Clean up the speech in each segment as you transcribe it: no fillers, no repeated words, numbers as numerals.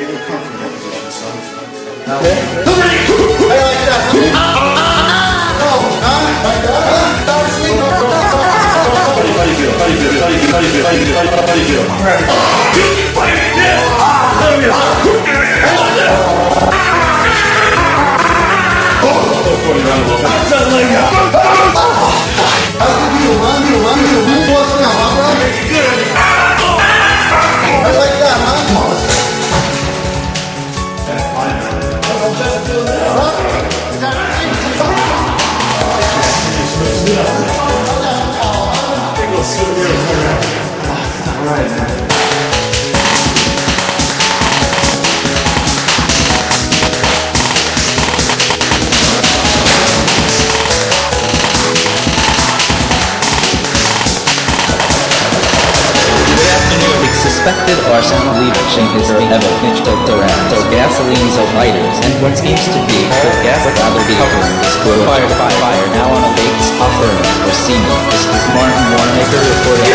Suspected arson leadership is evidence of gasoline lighters and what seems to be gas rather be fire now on a lake offer or seaman. This is Martin Warmaker reporting.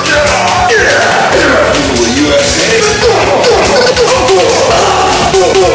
USA.